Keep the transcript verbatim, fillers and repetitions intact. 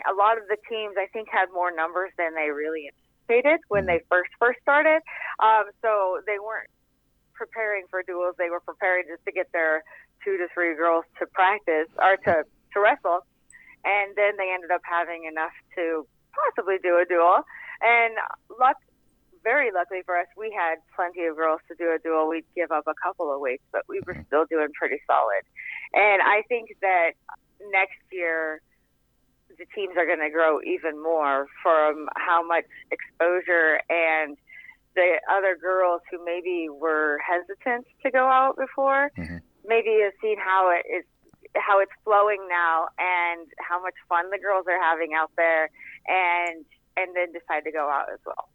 A lot of the teams, I think, had more numbers than they really anticipated when Mhm. they first first started. Um, so they weren't preparing for duels. They were preparing just to get their two to three girls to practice or to, to wrestle. And then they ended up having enough to possibly do a duel. And luck, very luckily for us, we had plenty of girls to do a duel. We'd give up a couple of weights, but we were Mhm. still doing pretty solid. And I think that next year, the teams are going to grow even more from how much exposure and the other girls who maybe were hesitant to go out before, Mhm. maybe have seen how it is, how it's flowing now, and how much fun the girls are having out there, and and then decide to go out as well.